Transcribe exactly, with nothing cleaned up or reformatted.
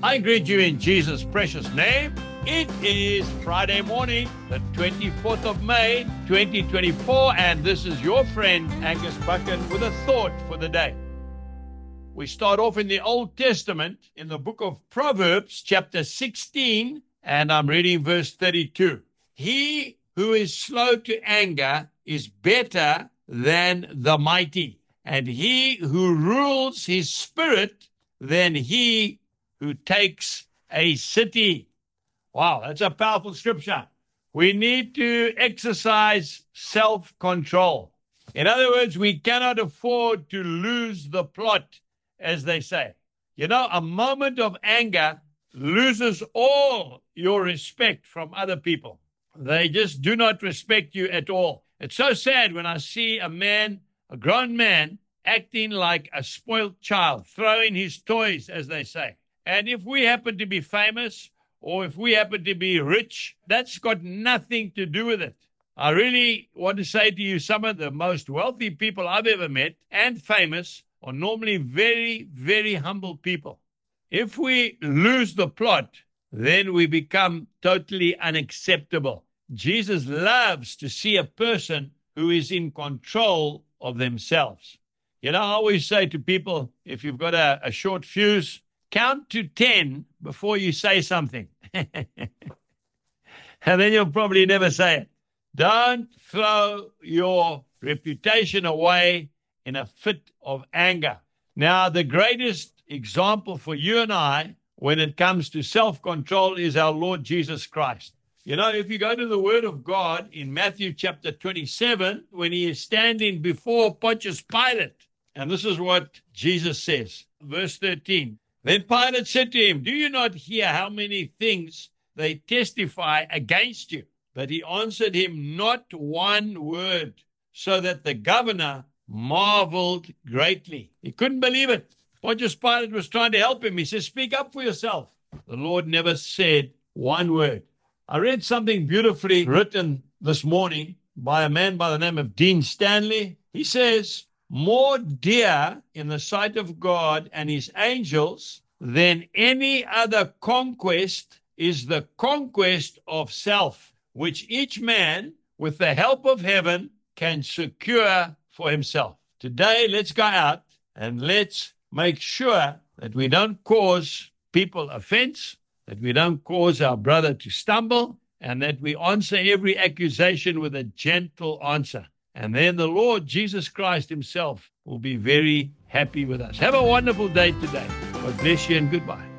I greet you in Jesus' precious name. It is Friday morning, the twenty-fourth of May, twenty twenty-four, and this is your friend Angus Buchan with a thought for the day. We start off in the Old Testament in the book of Proverbs, chapter sixteen, and I'm reading verse thirty-two. He who is slow to anger is better than the mighty, and he who rules his spirit than he who takes a city. Wow, that's a powerful scripture. We need to exercise self-control. In other words, we cannot afford to lose the plot, as they say. You know, a moment of anger loses all your respect from other people. They just do not respect you at all. It's so sad when I see a man, a grown man, acting like a spoiled child, throwing his toys, as they say. And if we happen to be famous, or if we happen to be rich, that's got nothing to do with it. I really want to say to you, some of the most wealthy people I've ever met and famous are normally very, very humble people. If we lose the plot, then we become totally unacceptable. Jesus loves to see a person who is in control of themselves. You know, I always say to people, if you've got a, a short fuse, count to ten before you say something. And then you'll probably never say it. Don't throw your reputation away in a fit of anger. Now, the greatest example for you and I when it comes to self-control is our Lord Jesus Christ. You know, if you go to the Word of God in Matthew chapter twenty-seven, when he is standing before Pontius Pilate, and this is what Jesus says, verse thirteen. Then Pilate said to him, "Do you not hear how many things they testify against you?" But he answered him not one word, so that the governor marveled greatly. He couldn't believe it. Pontius Pilate was trying to help him. He says, "Speak up for yourself." The Lord never said one word. I read something beautifully written this morning by a man by the name of Dean Stanley. He says, "More dear in the sight of God and his angels than any other conquest is the conquest of self, which each man, with the help of heaven, can secure for himself." Today, let's go out and let's make sure that we don't cause people offense, that we don't cause our brother to stumble, and that we answer every accusation with a gentle answer. And then the Lord Jesus Christ himself will be very happy with us. Have a wonderful day today. God bless you and goodbye.